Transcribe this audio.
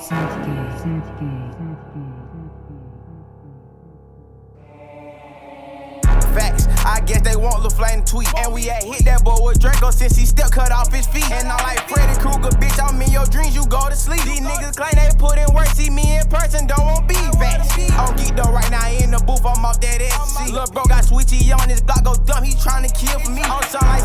Facts, I guess they want Lil Flame to tweet. And we had hit that boy with Draco since he still cut off his feet. And I'm like Freddy Krueger, bitch, I'm in your dreams, you go to sleep. These niggas claim they put in work, see me in person, don't want beef. Facts, I'm geeked though right now in the booth, I'm off that SC. Lil' bro got switchy on his block, go dumb, he tryna kill for me. I'm sound like